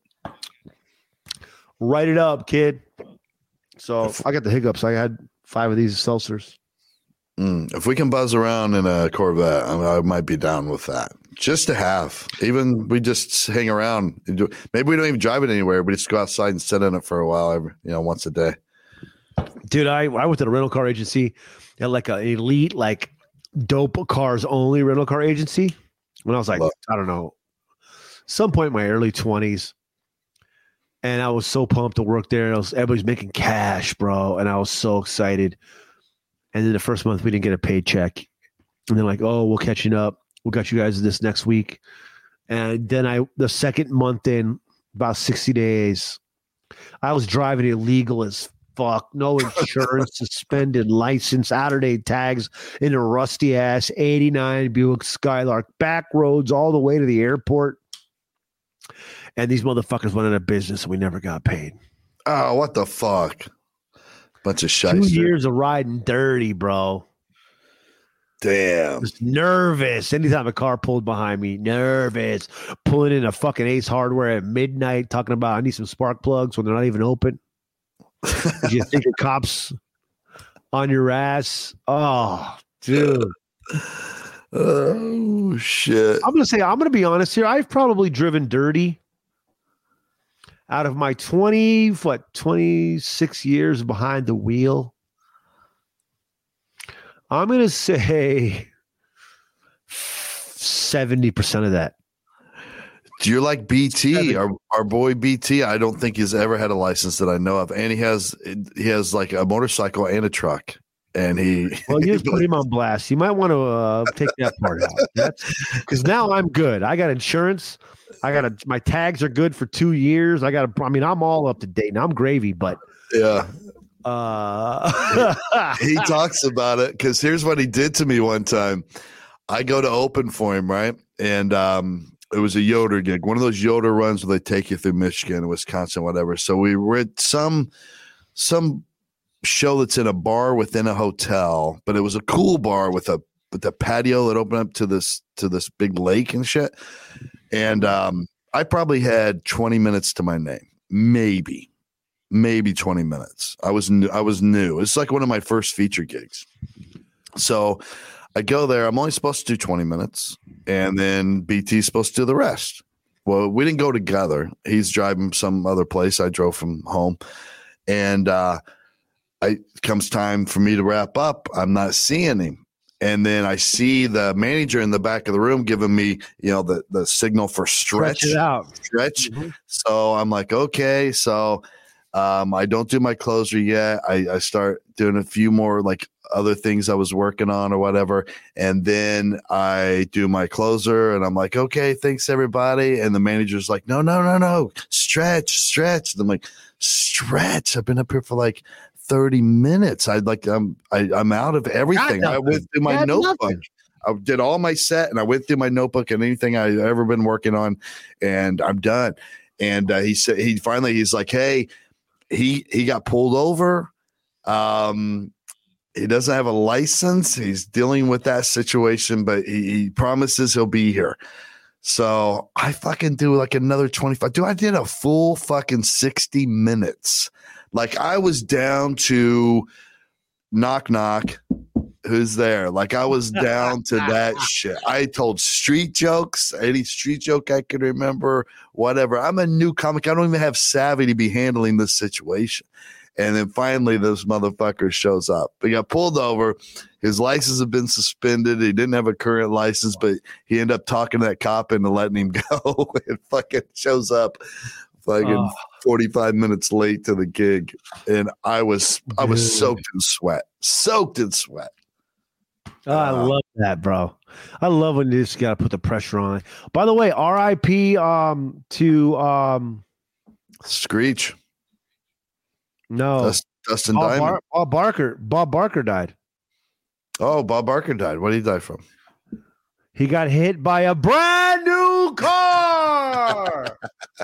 Write it up, kid. So I got the hiccups. I had 5 of these seltzers. If we can buzz around in a Corvette, I might be down with that. Just to have. Even we just hang around. Maybe we don't even drive it anywhere. We just go outside and sit in it for a while, once a day. Dude, I went to the rental car agency at like an elite, like dope cars only rental car agency when I was like, I don't know, some point in my early 20s. And I was so pumped to work there. Everybody's making cash, bro. And I was so excited. And then the first month we didn't get a paycheck. And they're like, oh, we'll catch you up. We'll get you guys this next week. And then the second month in, about 60 days, I was driving illegal as fuck. No insurance, suspended license, out-of-date tags in a rusty-ass 89 Buick Skylark, back roads all the way to the airport. And these motherfuckers went out of business and we never got paid. Oh, what the fuck? Bunch of shit. 2 years of riding dirty, bro. Damn. Just nervous. Anytime a car pulled behind me, nervous. Pulling in a fucking Ace Hardware at midnight, talking about I need some spark plugs when they're not even open. You think the cops on your ass? Oh, dude. Oh, shit. I'm going to be honest here. I've probably driven dirty out of my 26 years behind the wheel. I'm going to say 70% of that. You're like BT, our boy BT. I don't think he's ever had a license that I know of, and he has like a motorcycle and a truck. And you just put him on blast. You might want to take that part out. Because now I'm good. I got insurance. My tags are good for 2 years. I'm all up to date. Now I'm gravy, but yeah. He talks about it because here's what he did to me one time. I go to open for him, right? And it was a Yoder gig, one of those Yoder runs where they take you through Michigan, Wisconsin, whatever. So we were at some show that's in a bar within a hotel, but it was a cool bar with a patio that opened up to this big lake and shit. And I probably had 20 minutes to my name, maybe. maybe 20 minutes. I was new. It's like one of my first feature gigs. So I go there. I'm only supposed to do 20 minutes, and then BT's supposed to do the rest. Well, we didn't go together. He's driving some other place. I drove from home, and comes time for me to wrap up. I'm not seeing him. And then I see the manager in the back of the room giving me, the signal for stretch it out. Stretch. Mm-hmm. So I'm like, okay. So I don't do my closer yet. I start doing a few more like other things I was working on or whatever. And then I do my closer and I'm like, okay, thanks everybody. And the manager's like, no. Stretch. And I'm like, stretch. I've been up here for like 30 minutes. I'm out of everything. I went through my notebook. Nothing. I did all my set and I went through my notebook and anything I've ever been working on, and I'm done. And he said, he's like, hey, he got pulled over. He doesn't have a license. He's dealing with that situation, but he promises he'll be here. So I fucking do like another 25. Dude, I did a full fucking 60 minutes. Like I was down to knock, who's there? Like I was down to that shit. I told street jokes, any street joke I could remember, whatever. I'm a new comic. I don't even have savvy to be handling this situation. And then finally this motherfucker shows up. He got pulled over. His license had been suspended. He didn't have a current license, but he ended up talking to that cop into letting him go. And fucking shows up fucking 45 minutes late to the gig. And I was soaked in sweat. Oh, I love that, bro. I love when you just got to put the pressure on. By the way, RIP to Screech. No, Dustin Diamond. Bob Barker died. Oh, Bob Barker died. What did he die from? He got hit by a brand new car.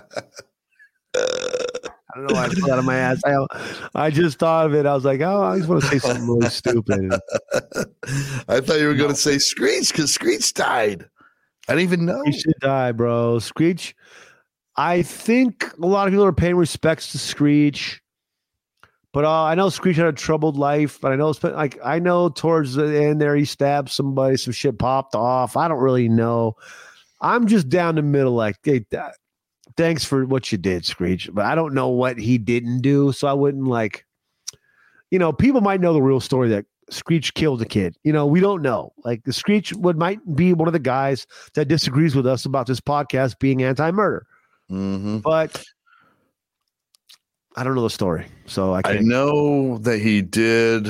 I don't know why I pulled out of my ass. I just thought of it. I was like, oh, I just want to say something really stupid. I thought you were going to say Screech because Screech died. I didn't even know. He should die, bro. Screech. I think a lot of people are paying respects to Screech. But I know Screech had a troubled life, but I know towards the end there he stabbed somebody, some shit popped off. I don't really know. I'm just down the middle, like, hey, thanks for what you did, Screech. But I don't know what he didn't do, so I wouldn't people might know the real story that Screech killed a kid. We don't know. Like the Screech might be one of the guys that disagrees with us about this podcast being anti-murder. Mm-hmm. But I don't know the story, so I can't. I know that he did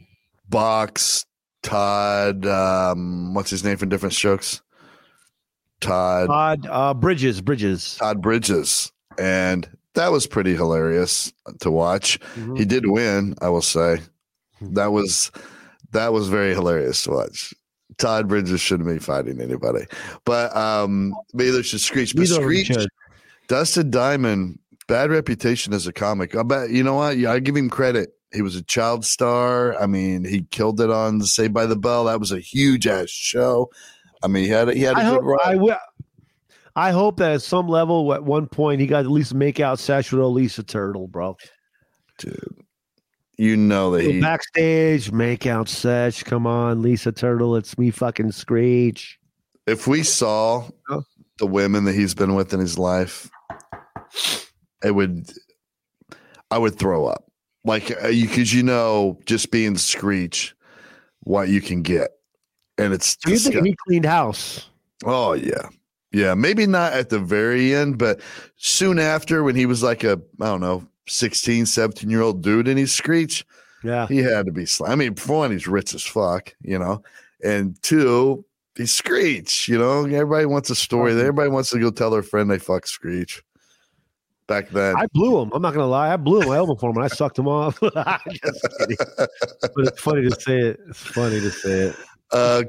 box Todd. What's his name from Different Strokes? Todd Bridges. Todd Bridges, and that was pretty hilarious to watch. Mm-hmm. He did win, I will say. That was very hilarious to watch. Todd Bridges shouldn't be fighting anybody, but either should Screech. But Screech, Dustin Diamond. Bad reputation as a comic. I bet you know what? I give him credit. He was a child star. I mean, he killed it on Saved by the Bell. That was a huge ass show. I mean, he had a good run. I hope that at some level, at one point, he got at least make out sesh with Lisa Turtle, bro. Dude, you know that backstage make out sesh. Come on, Lisa Turtle. It's me, fucking Screech. If we saw the women that he's been with in his life, I would throw up, like because just being Screech, what you can get, and it's. Do you think he cleaned house? Oh yeah. Maybe not at the very end, but soon after, when he was like a 16, 17-year-old dude, and he's Screech. Yeah, he had to be. I mean, for one, he's rich as fuck, and two, he's Screech. Everybody wants a story. Everybody wants to go tell their friend they fuck Screech. Back then, I blew him. I'm not gonna lie. I blew him. I elbow for him, and I sucked him off. Just kidding. But it's funny to say it.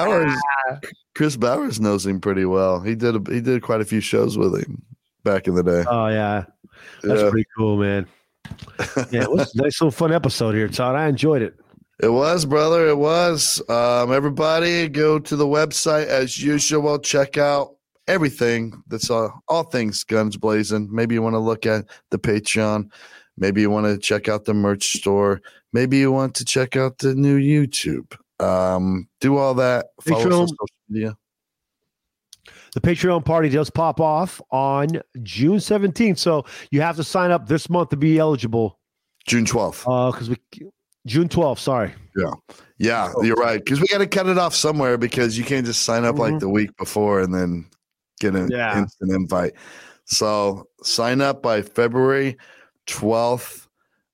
Chris Bowers knows him pretty well. He did quite a few shows with him back in the day. Oh yeah, that's pretty cool, man. Yeah, it was a nice little fun episode here, Todd. I enjoyed it. It was, brother. It was. Everybody, go to the website as usual. Check out everything. That's all things Guns Blazing. Maybe you want to look at the Patreon. Maybe you want to check out the merch store. Maybe you want to check out the new YouTube. Do all that. Follow us on social media. The Patreon party does pop off on June 17th. So you have to sign up this month to be eligible. June 12th. June 12th, sorry. Yeah, you're right. Because we got to cut it off somewhere because you can't just sign up like the week before and then get an instant invite. So sign up by February 12th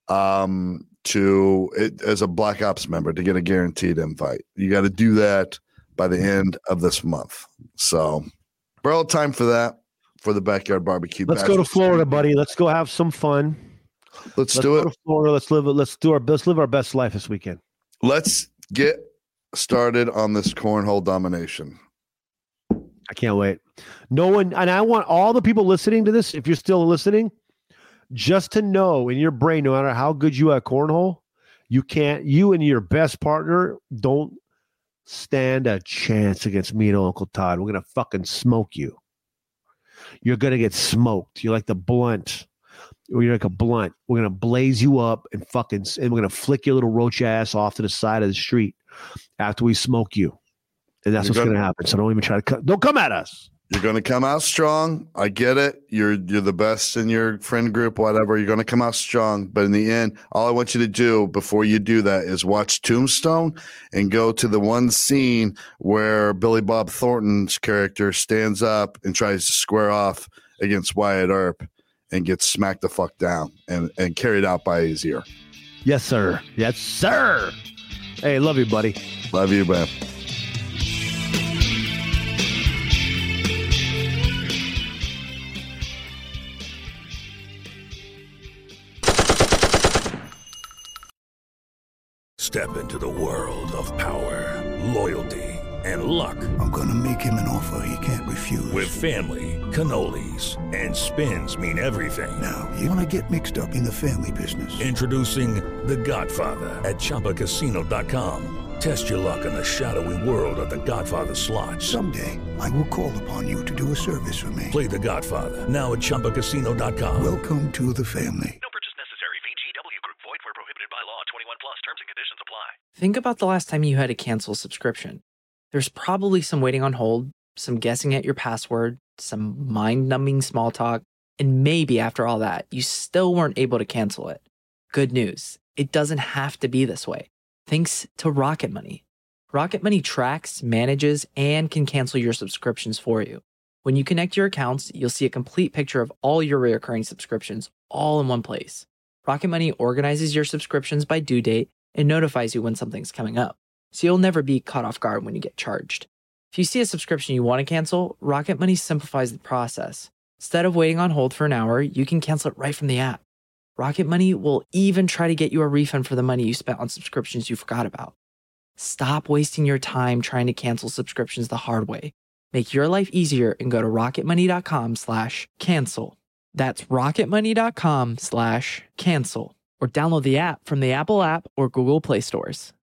as a Black Ops member to get a guaranteed invite. You got to do that by the end of this month. So we're all time for that, for the Backyard Barbecue. Let's go to Florida, buddy. Let's go have some fun. Let's do it. Go to Florida. Let's live our best life this weekend. Let's get started on this cornhole domination. I can't wait. No one, and I want all the people listening to this, if you're still listening, just to know in your brain, no matter how good you are at cornhole, you and your best partner don't stand a chance against me and Uncle Todd. We're going to fucking smoke you. You're going to get smoked. You're like the blunt. You're like a blunt. We're going to blaze you up and we're going to flick your little roach ass off to the side of the street after we smoke you. And that's what's going to happen. So don't even try to don't come at us. You're going to come out strong. I get it. You're the best in your friend group, whatever. You're going to come out strong. But in the end, all I want you to do before you do that is watch Tombstone and go to the one scene where Billy Bob Thornton's character stands up and tries to square off against Wyatt Earp and gets smacked the fuck down and carried out by his ear. Yes, sir. Yes, sir. Hey, love you, buddy. Love you, man. Step into the world of power, loyalty, and luck. I'm going to make him an offer he can't refuse. With family, cannolis, and spins mean everything. Now, you want to get mixed up in the family business. Introducing The Godfather at ChumbaCasino.com. Test your luck in the shadowy world of The Godfather slot. Someday, I will call upon you to do a service for me. Play The Godfather now at ChumbaCasino.com. Welcome to the family. No purchase necessary. VGW Group. Void where prohibited by law. 21 plus. Terms and conditions apply. Think about the last time you had to cancel a subscription. There's probably some waiting on hold, some guessing at your password, some mind-numbing small talk, and maybe after all that, you still weren't able to cancel it. Good news. It doesn't have to be this way. Thanks to Rocket Money. Rocket Money tracks, manages, and can cancel your subscriptions for you. When you connect your accounts, you'll see a complete picture of all your recurring subscriptions all in one place. Rocket Money organizes your subscriptions by due date and notifies you when something's coming up, so you'll never be caught off guard when you get charged. If you see a subscription you want to cancel, Rocket Money simplifies the process. Instead of waiting on hold for an hour, you can cancel it right from the app. Rocket Money will even try to get you a refund for the money you spent on subscriptions you forgot about. Stop wasting your time trying to cancel subscriptions the hard way. Make your life easier and go to rocketmoney.com/cancel. That's rocketmoney.com/cancel. Or download the app from the Apple app or Google Play stores.